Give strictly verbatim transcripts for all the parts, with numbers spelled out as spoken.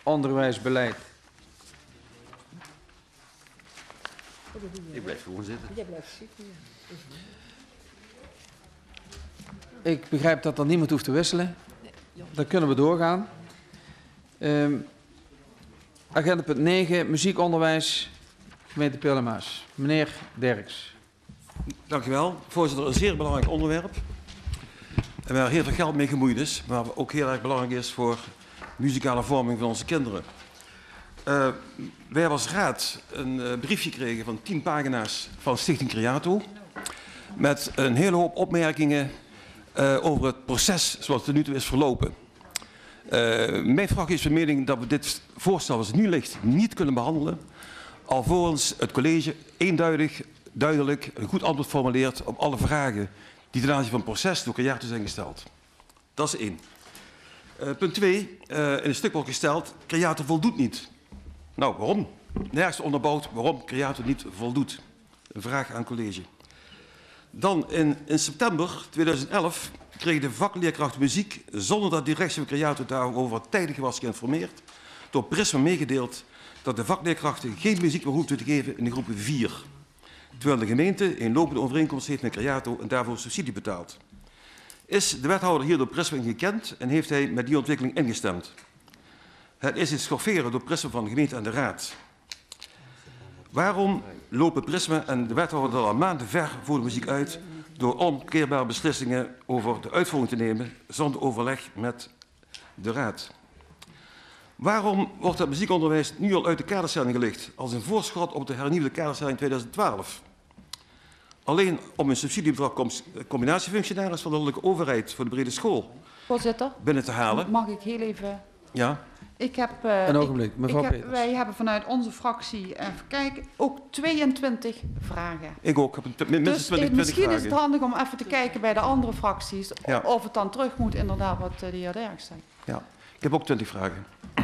onderwijsbeleid. Ik blijf gewoon zitten. Jij blijft zitten, ja. Ik begrijp dat er niemand hoeft te wisselen. Dan kunnen we doorgaan. Um, agenda punt negen, muziekonderwijs, gemeente Pietermaas. Meneer Derks. Dank u wel. Voorzitter, een zeer belangrijk onderwerp. En waar heel veel geld mee gemoeid is, maar ook heel erg belangrijk is voor muzikale vorming van onze kinderen. Uh, wij hebben als raad een uh, briefje gekregen van tien pagina's van Stichting Creato. Met een hele hoop opmerkingen uh, over het proces zoals het er nu toe is verlopen. Uh, mijn fractie is van mening dat we dit voorstel zoals het nu ligt niet kunnen behandelen. Alvorens het college eenduidig, duidelijk een goed antwoord formuleert op alle vragen die ten aanzien van het proces door Creato zijn gesteld. Dat is één. Uh, punt twee, uh, in een stuk wordt gesteld, Creato voldoet niet. Nou, waarom? Nergens onderbouwd waarom Creato niet voldoet. Een vraag aan het college. Dan in, in september tweeduizend elf kreeg de vakleerkracht muziek, zonder dat de directie van Creato daarover tijdig was geïnformeerd, door Prisma meegedeeld dat de vakleerkrachten geen muziek meer hoefden te geven in de groep vier. Terwijl de gemeente een lopende overeenkomst heeft met Creato en daarvoor subsidie betaalt. Is de wethouder hier door Prisma gekend en heeft hij met die ontwikkeling ingestemd? Het is het schofferen door Prisma van de gemeente en de raad. Waarom lopen Prisma en de wethouder al maanden ver voor de muziek uit door onomkeerbare beslissingen over de uitvoering te nemen zonder overleg met de raad? Waarom wordt het muziekonderwijs nu al uit de kaderstelling gelicht als een voorschot op de hernieuwde kaderstelling tweeduizend twaalf? Alleen om een subsidiebedrag combinatiefunctionaris van de landelijke overheid voor de brede school Voorzitter, binnen te halen. Mag ik heel even... Ja. Ik heb, uh, een ogenblik, mevrouw ik heb, Peters. Wij hebben vanuit onze fractie, even kijken, ook tweeëntwintig vragen. Ik ook. Ik heb minstens dus twintig, twintig misschien vragen. is het handig om even te kijken bij de andere fracties, Ja. of het dan terug moet inderdaad wat uh, de heer Derks zei. Ja. Ik heb ook twintig vragen.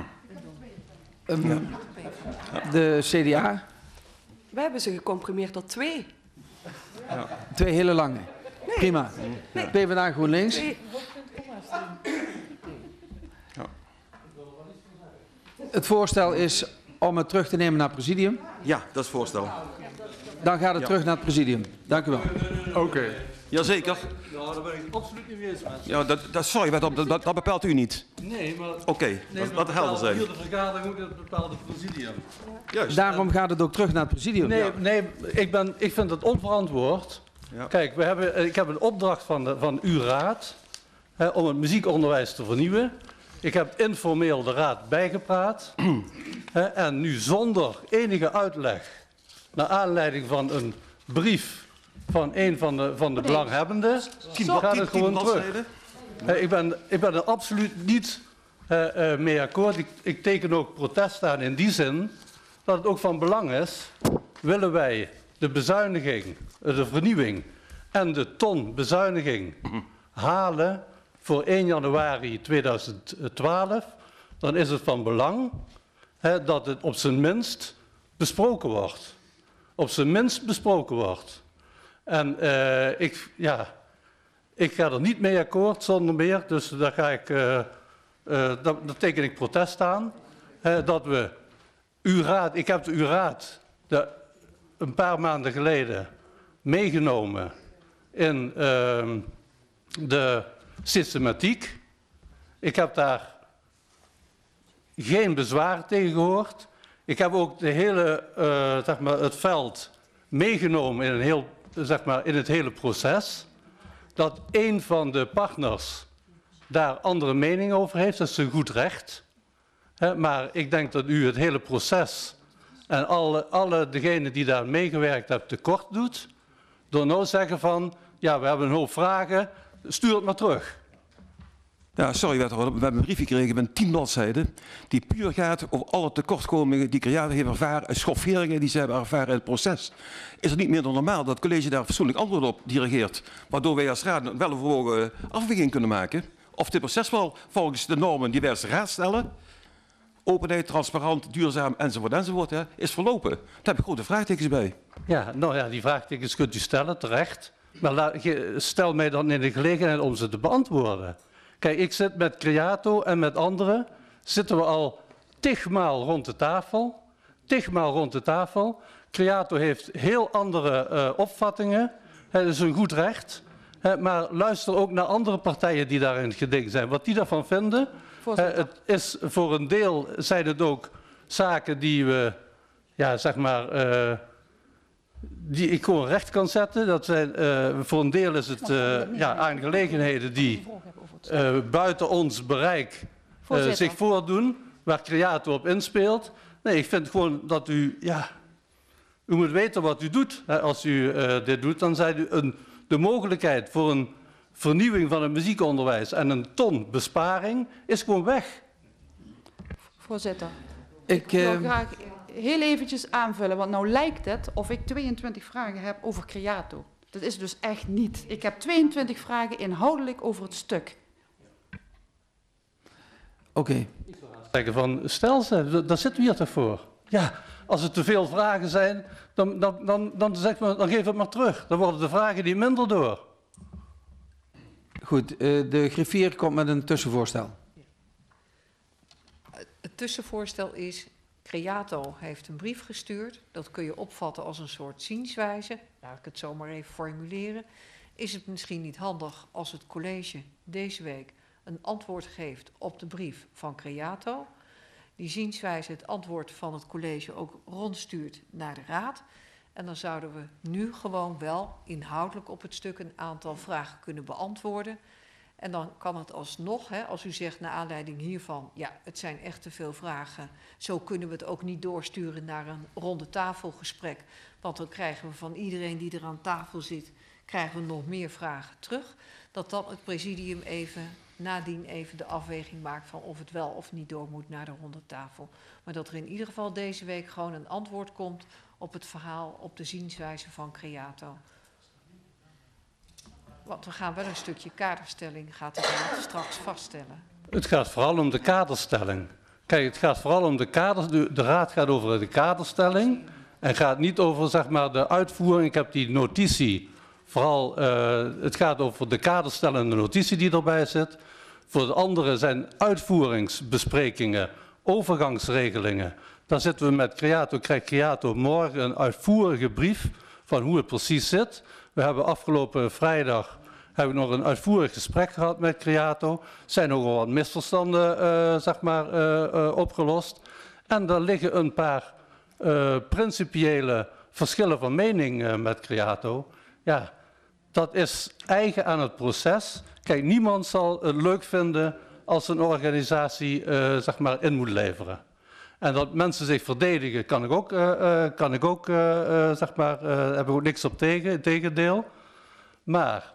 Um, ja. De C D A? We hebben ze gecomprimeerd tot twee. Ja. Twee hele lange. Nee. Prima. Nee. P v d A GroenLinks. Nee. Ja. Het voorstel is om het terug te nemen naar het presidium. Ja, dat is het voorstel. Dan gaat het ja. terug naar het presidium. Dank u wel. Oké. Okay. Jazeker. Nou, daar ben ik absoluut niet mee eens met. Ja, dat, dat, sorry, dat, dat, dat bepaalt u niet. Nee, maar... Oké, okay, nee, laat het helder zijn. Hier de vergadering moet het bepaalde presidium. Juist. Daarom gaat het ook terug naar het presidium. Nee, ja. nee ik, ben, ik vind het onverantwoord. Ja. Kijk, we hebben, ik heb een opdracht van, de, van uw raad hè, om het muziekonderwijs te vernieuwen. Ik heb informeel de raad bijgepraat. hè, en nu zonder enige uitleg, naar aanleiding van een brief van een van de, van de belanghebbenden, gaat het gewoon terug. Hè, ik, ben, ik ben er absoluut niet uh, uh, mee akkoord. Ik, ik teken ook protest aan in die zin dat het ook van belang is, willen wij de bezuiniging, de vernieuwing en de ton bezuiniging halen voor één januari tweeduizend twaalf, dan is het van belang hè, dat het op zijn minst besproken wordt. Op zijn minst besproken wordt. En uh, ik, ja, ik ga er niet mee akkoord zonder meer, dus daar, ga ik, uh, uh, daar, daar teken ik protest aan. Uh, dat we uw raad, ik heb de uw raad de, een paar maanden geleden meegenomen in uh, de systematiek. Ik heb daar geen bezwaar tegen gehoord. Ik heb ook de hele, uh, zeg maar, het veld meegenomen in, een heel, zeg maar, in het hele proces. Dat een van de partners daar andere mening over heeft, dat is een goed recht. He, maar ik denk dat u het hele proces en alle, alle degenen die daar meegewerkt hebben tekort doet. Door nou zeggen van, ja, we hebben een hoop vragen, stuur het maar terug. Ja, sorry wethouder, we hebben een brief gekregen met tien bladzijden die puur gaat over alle tekortkomingen die Creato heeft ervaren, schofferingen die ze hebben ervaren in het proces. Is het niet meer dan normaal dat het college daar fatsoenlijk antwoord op dirigeert, waardoor wij als raad wel overwogen afweging kunnen maken of dit proces wel volgens de normen die wij als raad stellen, openheid, transparant, duurzaam enzovoort enzovoort, hè, is verlopen. Daar heb ik grote vraagtekens bij. Ja, nou ja, die vraagtekens kunt u stellen, terecht. Maar laat, stel mij dan in de gelegenheid om ze te beantwoorden. Kijk, ik zit met Creato en met anderen, zitten we al tigmaal rond de tafel. Tigmaal rond de tafel. Creato heeft heel andere uh, opvattingen. Het is een goed recht. Uh, maar luister ook naar andere partijen die daarin geding zijn. Wat die daarvan vinden. Uh, het is voor een deel zijn het ook zaken die we, ja, zeg maar, uh, die ik gewoon recht kan zetten. Dat zijn, uh, voor een deel is het uh, ja, aangelegenheden die uh, buiten ons bereik uh, zich voordoen, waar Creato op inspeelt. Nee, ik vind gewoon dat u, ja, u moet weten wat u doet. Als u uh, dit doet, dan zijn u een, de mogelijkheid voor een vernieuwing van het muziekonderwijs en een ton besparing is gewoon weg. Voorzitter, Ik, ik wil uh, graag heel eventjes aanvullen, want nou lijkt het of ik tweeëntwintig vragen heb over Creato. Dat is dus echt niet. Ik heb tweeëntwintig vragen inhoudelijk over het stuk. Oké. Okay. Zeggen van, stel ze, daar zitten we hier toch voor. Ja, als er te veel vragen zijn, dan, dan, dan, dan, zeg maar, dan geef het maar terug. Dan worden de vragen niet minder door. Goed, uh, de griffier komt met een tussenvoorstel. Het tussenvoorstel is, Creato heeft een brief gestuurd. Dat kun je opvatten als een soort zienswijze. Laat ik het zo maar even formuleren. Is het misschien niet handig als het college deze week een antwoord geeft op de brief van Creato? Die zienswijze het antwoord van het college ook rondstuurt naar de raad. En dan zouden we nu gewoon wel inhoudelijk op het stuk een aantal vragen kunnen beantwoorden. En dan kan het alsnog, hè, als u zegt naar aanleiding hiervan, ja, het zijn echt te veel vragen. Zo kunnen we het ook niet doorsturen naar een ronde tafelgesprek. Want dan krijgen we van iedereen die er aan tafel zit, krijgen we nog meer vragen terug. Dat dan het presidium even, nadien even de afweging maakt van of het wel of niet door moet naar de ronde tafel. Maar dat er in ieder geval deze week gewoon een antwoord komt op het verhaal, op de zienswijze van Creato. Want we gaan wel een stukje kaderstelling, gaat de raad straks vaststellen. Het gaat vooral om de kaderstelling. Kijk, het gaat vooral om de kader. De, de raad gaat over de kaderstelling en gaat niet over, zeg maar, de uitvoering. Ik heb die notitie, vooral, uh, het gaat over de kaderstellende notitie die erbij zit. Voor de andere zijn uitvoeringsbesprekingen, overgangsregelingen. Daar zitten we met Creato, krijgt Creato morgen een uitvoerige brief van hoe het precies zit. We hebben afgelopen vrijdag hebben we nog een uitvoerig gesprek gehad met Creato. Er zijn ook wel wat misverstanden uh, zeg maar, uh, uh, opgelost. En er liggen een paar uh, principiële verschillen van mening uh, met Creato. Ja, dat is eigen aan het proces. Kijk, niemand zal het leuk vinden als een organisatie uh, zeg maar in moet leveren. En dat mensen zich verdedigen, kan ik ook, uh, uh, kan ik ook uh, uh, zeg maar, uh, heb ik ook niks op tegen, tegendeel. Maar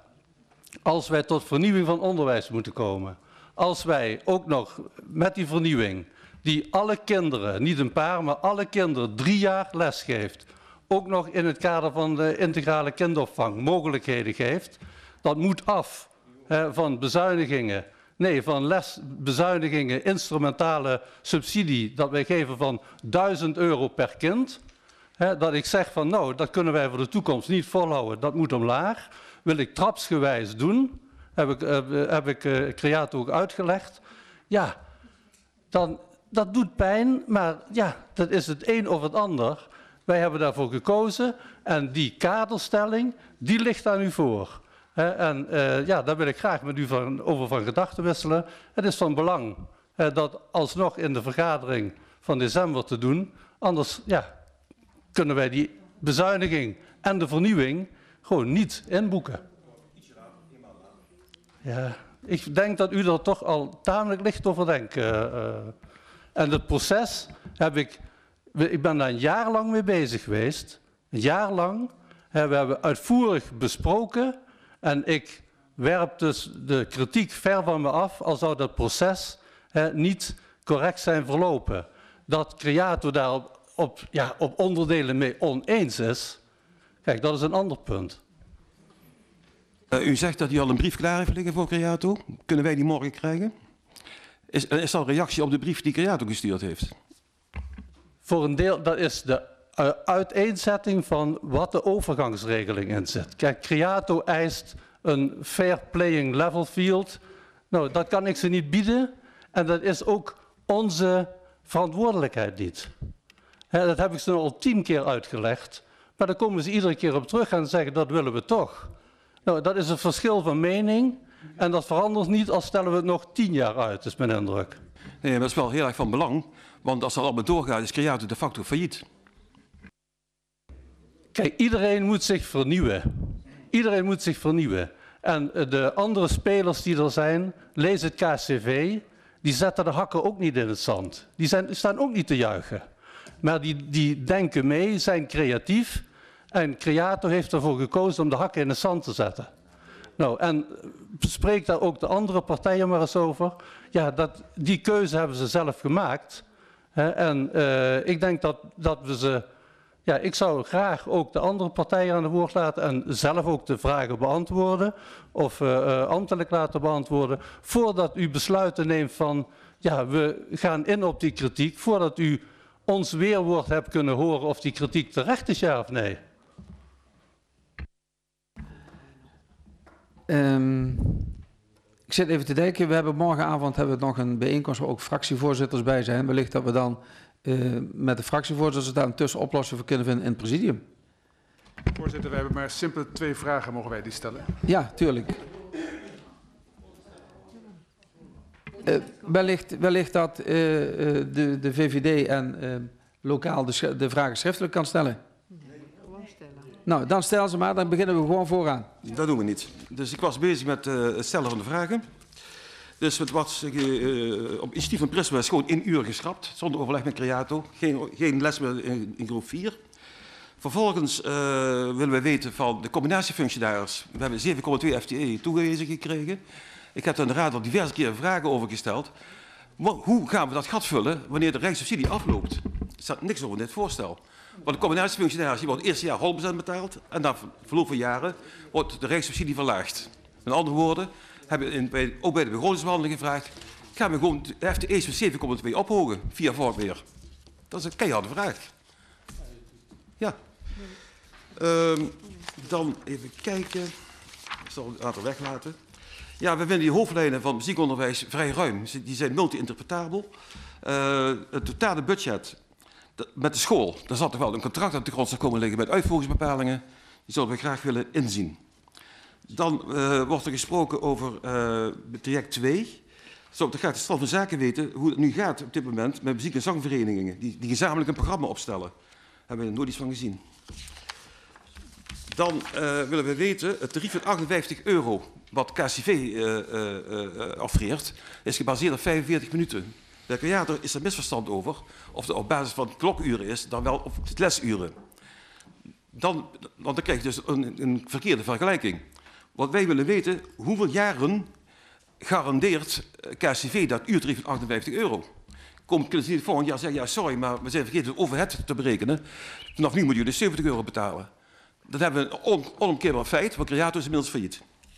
als wij tot vernieuwing van onderwijs moeten komen, als wij ook nog met die vernieuwing, die alle kinderen, niet een paar, maar alle kinderen drie jaar les geeft, ook nog in het kader van de integrale kinderopvang mogelijkheden geeft, dat moet af hè, van bezuinigingen. Nee, van lesbezuinigingen, instrumentale subsidie, dat wij geven van duizend euro per kind. Hè, dat ik zeg van nou, dat kunnen wij voor de toekomst niet volhouden, dat moet omlaag. Wil ik trapsgewijs doen, heb ik, uh, heb ik uh, Creato ook uitgelegd. Ja, dan, dat doet pijn, maar ja, dat is het een of het ander. Wij hebben daarvoor gekozen en die kaderstelling, die ligt aan u voor. He, en uh, ja, daar wil ik graag met u van, over van gedachten wisselen. Het is van belang uh, dat alsnog in de vergadering van december te doen. Anders ja, kunnen wij die bezuiniging en de vernieuwing gewoon niet inboeken. Ja, ik denk dat u er toch al tamelijk licht over denkt. Uh, uh. En het proces heb ik, ik ben daar een jaar lang mee bezig geweest. Een jaar lang. Uh, we hebben uitvoerig besproken. En ik werp dus de kritiek ver van me af, al zou dat proces hè, niet correct zijn verlopen. Dat Creato daar op, op, ja, op onderdelen mee oneens is, kijk, dat is een ander punt. Uh, u zegt dat u al een brief klaar heeft liggen voor Creato. Kunnen wij die morgen krijgen? Is, is dat een reactie op de brief die Creato gestuurd heeft? Voor een deel, dat is de uh, uiteenzetting van wat de overgangsregeling in zit. Kijk, Creato eist een fair playing level field. Nou, dat kan ik ze niet bieden. En dat is ook onze verantwoordelijkheid niet. Hè, dat heb ik ze nu al tien keer uitgelegd. Maar dan komen ze iedere keer op terug en zeggen dat willen we toch. Nou, dat is een verschil van mening. En dat verandert niet als stellen we het nog tien jaar uit, is mijn indruk. Nee, maar dat is wel heel erg van belang. Want als dat allemaal doorgaat, is Creato de facto failliet. Kijk, iedereen moet zich vernieuwen. Iedereen moet zich vernieuwen. En de andere spelers die er zijn, lees het K C V, die zetten de hakken ook niet in het zand. Die, zijn, die staan ook niet te juichen. Maar die, die denken mee, zijn creatief. En Creato heeft ervoor gekozen om de hakken in het zand te zetten. Nou, en spreek daar ook de andere partijen maar eens over. Ja, dat, die keuze hebben ze zelf gemaakt. Hè, en uh, ik denk dat, dat we ze... Ja, ik zou graag ook de andere partijen aan het woord laten en zelf ook de vragen beantwoorden of uh, uh, ambtelijk laten beantwoorden, voordat u besluiten neemt van, ja, we gaan in op die kritiek, voordat u ons weerwoord hebt kunnen horen of die kritiek terecht is, ja of nee. Um, ik zit even te denken, we hebben morgenavond hebben we nog een bijeenkomst waar ook fractievoorzitters bij zijn. Wellicht dat we dan uh, met de fractievoorzitters daar een tussenoplossing voor kunnen vinden in het presidium. Voorzitter, we hebben maar simpel twee vragen, mogen wij die stellen? Ja, tuurlijk. Uh, wellicht, wellicht dat uh, uh, de, de V V D en uh, lokaal de, de vragen schriftelijk kan stellen. Nou, dan stel ze maar, dan beginnen we gewoon vooraan. Dat doen we niet. Dus ik was bezig met uh, het stellen van de vragen. Dus het was uh, op initiatief van Prisma is gewoon één uur geschrapt, zonder overleg met Creato. Geen, geen les meer in, in groep vier. Vervolgens uh, willen we weten van de combinatiefunctionaris. We hebben zeven komma twee F T E toegewezen gekregen. Ik heb daar in de raad al diverse keren vragen over gesteld. Maar hoe gaan we dat gat vullen wanneer de rijkssubsidie afloopt? Er staat niks over in dit voorstel. Want de combinatiefunctionaris die wordt het eerste jaar honderd procent betaald en na verloop van jaren wordt de rijkssubsidie verlaagd. Met andere woorden, hebben we in, bij, ook bij de begrotingsbehandeling gevraagd, gaan we gewoon de F T E's van zeven komma twee ophogen via voortbeheer? Dat is een keiharde vraag. Ja. Um, dan even kijken. Ik zal een aantal weglaten. Ja, we vinden die hoofdlijnen van muziekonderwijs vrij ruim. Die zijn multi-interpretabel. Uh, het totale budget met de school, daar zat toch wel een contract aan de grond komen liggen met uitvoeringsbepalingen. Die zouden we graag willen inzien. Dan uh, wordt er gesproken over uh, traject twee. Zou ik graag de stand van zaken weten hoe het nu gaat op dit moment met muziek- en zangverenigingen die, die gezamenlijk een programma opstellen. Daar hebben we er nooit iets van gezien. Dan uh, willen we weten, het tarief van achtenvijftig euro, wat K C V uh, uh, uh, affreert, is gebaseerd op vijfenveertig minuten. Bij Creato is er misverstand over of het op basis van klokuren is dan wel op lesuren. Dan, want dan krijg je dus een, een verkeerde vergelijking. Wat wij willen weten, hoeveel jaren garandeert K C V dat uurtarief van achtenvijftig euro? Kom, kunnen ze niet volgend jaar zeggen, ja sorry, maar we zijn vergeten het overhead te berekenen. Vanaf nu moet jullie zeventig euro betalen. Dat hebben we een on, onomkeerbaar feit, want Creato is inmiddels failliet.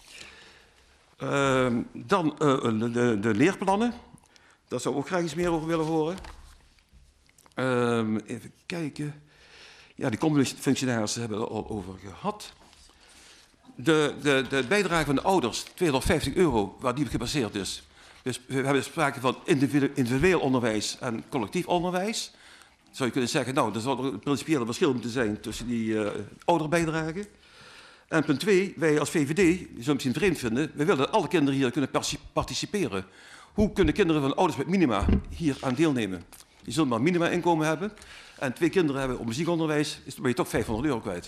Uh, dan uh, de, de, de leerplannen. Daar zou ik ook graag iets meer over willen horen. Uh, even kijken. Ja, die combinatiefunctionarissen hebben we er al over gehad. De, de, de bijdrage van de ouders, tweehonderdvijftig euro, waar die op gebaseerd is. Dus we hebben sprake van individueel onderwijs en collectief onderwijs. Zou je kunnen zeggen, nou, er zou er een principiële verschil moeten zijn tussen die uh, ouderbijdragen. En punt twee, wij als V V D, je zult het misschien vreemd vinden, we willen dat alle kinderen hier kunnen participeren. Hoe kunnen kinderen van ouders met minima hier aan deelnemen? Je zult maar een minima-inkomen hebben. En twee kinderen hebben op muziekonderwijs, is ben je toch vijfhonderd euro kwijt.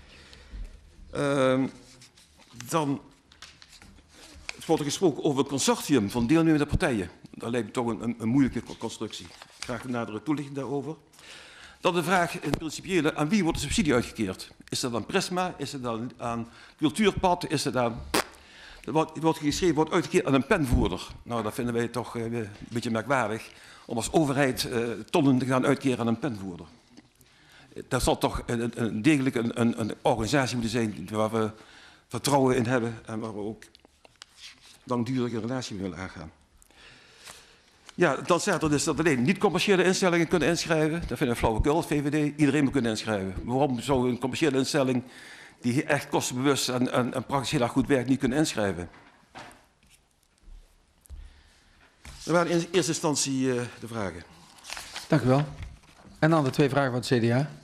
Uh, dan wordt er gesproken over een consortium van deelnemende partijen. Dat lijkt me toch een, een, een moeilijke constructie. Graag een nadere toelichting daarover. Dan de vraag in het principiële, aan wie wordt de subsidie uitgekeerd? Is dat aan Prisma? Is het dan aan Cultuurpad? Is het aan... Er wordt, wordt geschreven, wordt uitgekeerd aan een penvoerder. Nou, dat vinden wij toch uh, een beetje merkwaardig. Om als overheid uh, tonnen te gaan uitkeren aan een penvoerder. Dat zal toch een, een, degelijk een, een, een organisatie moeten zijn waar we vertrouwen in hebben. En waar we ook langdurige relatie mee willen aangaan. Ja, dan staat er dus dat alleen niet-commerciële instellingen kunnen inschrijven. Dat vinden we flauwekul, V V D. Iedereen moet kunnen inschrijven. Waarom zou een commerciële instelling die echt kostenbewust en, en, en praktisch heel erg goed werkt niet kunnen inschrijven? Er waren in eerste instantie uh, de vragen. Dank u wel. En dan de twee vragen van het C D A.